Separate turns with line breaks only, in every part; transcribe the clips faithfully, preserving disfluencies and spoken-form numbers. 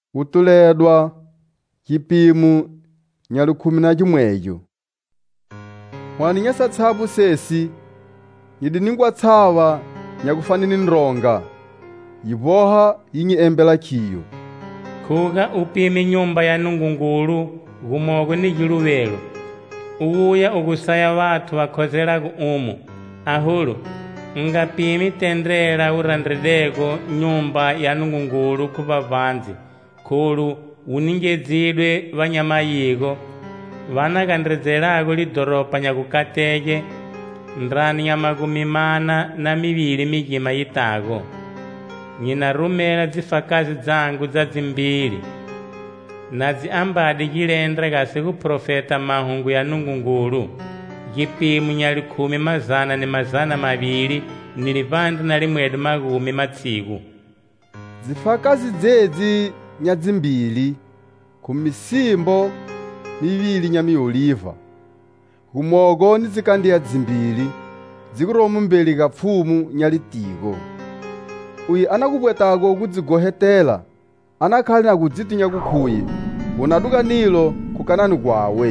utuledwa kipimu nyalukumi na jumweyo. Mwani nyasa tsabu sesi yidiningwa tsawa nyakufanini nronga yiboha yinyi embela kiyo.
Kuga upime nyumba ya Nungungulu gumogwe ni jiluvelo uwuya ugusaya watu wakozelagu umu ahulu nga pimi tendrela urandredego nyumba ya Nungungulu kuba vanzi kulu uningezidwe vanyama yigo vanagandrezelago lidoropa nyakukatege ndrani ya magumi mana na mivili mijima yitago. Nyina rumela zifakazi zangu za zimbili na ziambadi gilendra gasi kuprofeta mahungu ya Nungungulu gipimu nyalikumi mazana ni mazana mavili nilivandi na limwedu magumi matsigu.
Zifakazi zezi nyazimbili kumisimbo mivili nyamiuliva humogo ni zikandi ya zimbili zikuromu mbeli gapfumu nyalitigo. Uyi anakubwetago kudzigohetela anakhali na kudzitinya kukhuye unaduka nilo kukanani kwawe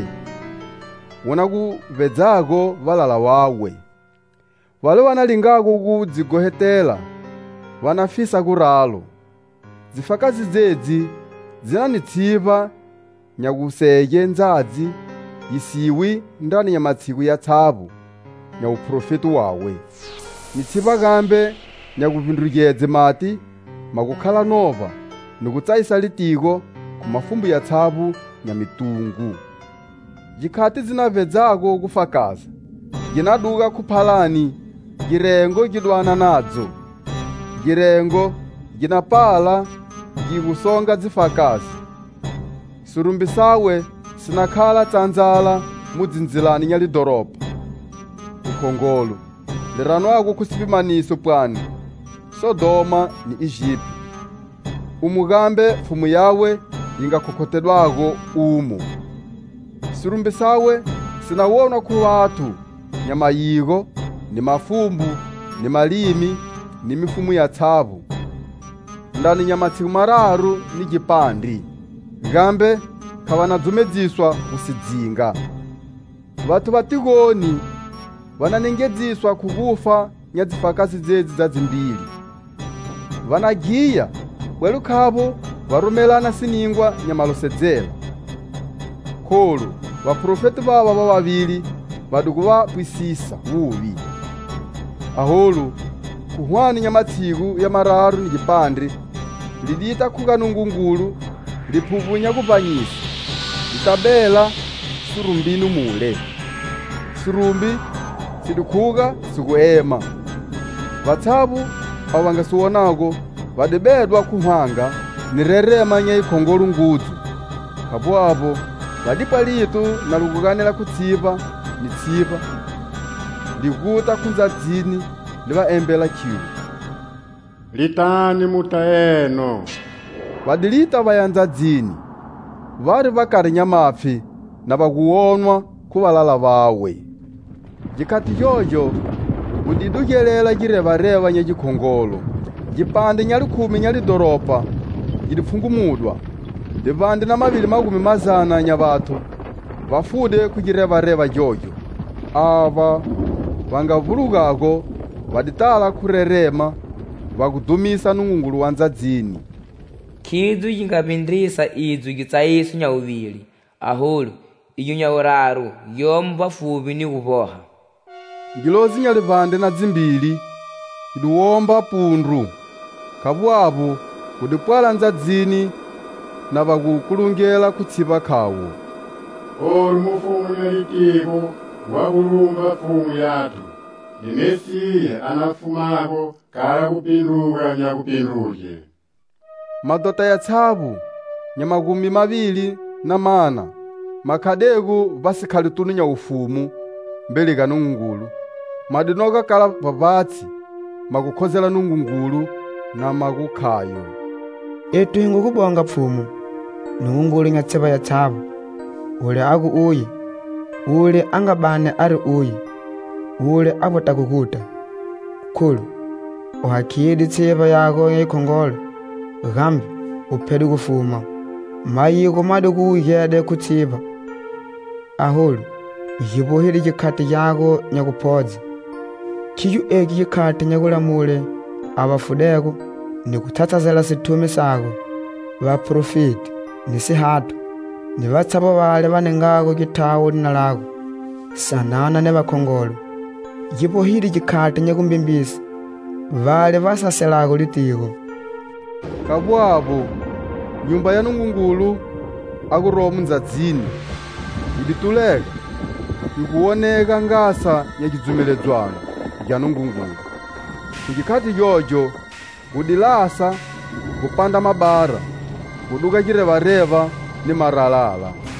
unakuvedzago valala wawe. Wale wanalingago kudzigohetela wanafisa kuralo. Zifakazi zedzi zinanitsiva nyakuseye nzazi yisiwi ndani ya matsiku ya tsabu nya uprofeti wawe. Nitsiva kambe nyakuvindrukeze mati makukhala nova nikutsaisa litiko kumafumbu ya tsabu nya mitungu. Jikhati zinavedzago kufakaza ginaduka kuphalani girengo gidwana nadzo. Girengo ginapala gikusonga zifakazi. Surumbi sawe sinakhala tsanzala mudzinzilani nyalidoropa. Ukhongolo lirano ako kusipimaniso pwani Sodoma ni Egypti. Umugambe fumu yawe yingakokotedwago umu. Surumbi sawe sinawona ku watu nyamayigo ni mafumbu ni malimi ni mifumu ya tsabu ndani nyamatsiku mararu ni gipandi gambe kavanadzumedziswa kusidzinga. Vatu vatigoni vananengedziswa kukufa nyadzifakazi dzedzi zadzimbili. Vanagiya bwelu khavo varumelana siningwa nyamalosedzela. Kholu vaprofeti vava vavavili vadukuva pwisisa vuvi. Aholu kuhwani nyamatsiku ya mararu ni gipandi lidita kuka Nungungulu lipuvunya kupanyisa litabela surumbinu mule. Surumbi sidikuka sikuema. Vatsabu avangasuwonago vadibedwa kuhwanga nirerema nya ikhongolu ngudzu. Kapo apo vadipa litu na lukukanela kutsiva ni tsiva likuta kunzadzini livaembela kiwu.
Litani mutaeno.
Vadilita vayanzadzini vari vakari nyamapfi na vakuonwa kuvalala vawe. Jikati yoyo udidukelela jirevareva nya jikhongolo. Jipande nyalukumi nyalidoropa jidipfungumudwa. Livandi na mavili magumi mazana nya vatu vafude kujirevareva yoyo. Ava vangavulugago vaditala kurerema vakudumisa Nungungulu wanzadzini.
Kizu jingapindrisa izu gitsaisu nya uvili ahulu iyo nya uraru yomu vafuvi ni kuvoha.
Ngilozi nyalivande na zimbili iduwomba pundu. Kabwabu kudipwala nzadzini na vakukulungela kutsiva kawo.
Olu mufumu nyalitiko wakulumba fumu yatu. Nimesiye anafumako kala kupinduka nya kupinduke.
Madota ya tsabu nyamagumi mavili na mana makadegu vasikhalitunu nya ufumu mbeli ga Nungungulu. Madinoka kala vavatsi makukhozela Nungungulu na makukhayo.
Etu hingo kubonga pfumu Nungungulu nya tseba ya tsabu ule aku uyi ule angabane ari uyi ule avotakukuta khulu uhakiyedi tseba yako ya ikhongolo gambi uphedi kufuma mayiko madi kuuyede kutsipa ahulu yibohile chikhati yako nyakuphodza khiyu eki chikhati nyakulamule abafudeko ni kuthathazela sithumi sako vaprofiti ni sihato ni vatsapa vale vanengako kithawo lina lako sanana ne vakhongolo yibohile chikhati nyakumbimbisa vale vasaselako litiko
kabwabo nyumba ya Nungungulu akuromu ndzadzini idituleka ikuoneka ngasa nyachidzumiledzwano ya Nungungulu kuchikhati yojo kudilasa kupanda mabara kuduka chirevareva ni maralala